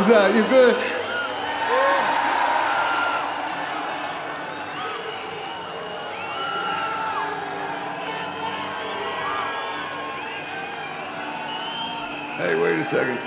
How's that? You good? Hey, wait a second.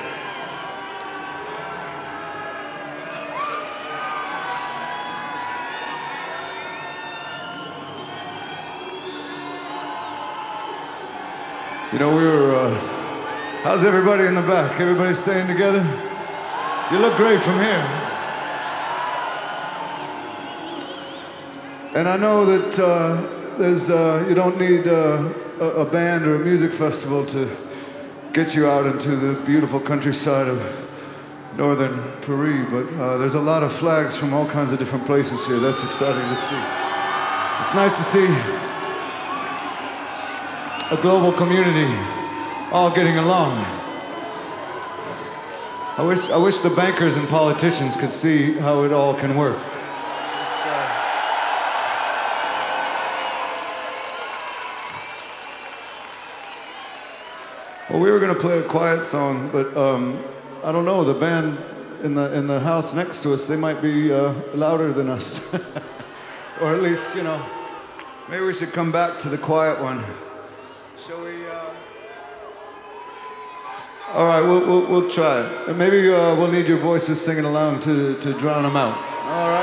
You know, how's everybody in the back? Everybody staying together? You look great from here. And I know that you don't need a band or a music festival to get you out into the beautiful countryside of northern Paris, but there's a lot of flags from all kinds of different places here. That's exciting to see. It's nice to see a global community all getting along. I wish the bankers and politicians could see how it all can work. Well, we were gonna play a quiet song, but I don't know, the band in the house next to us, they might be louder than us. Or at least, you know, maybe we should come back to the quiet one. Shall we? All right, we'll try it. And maybe we'll need your voices singing along to drown them out. All right.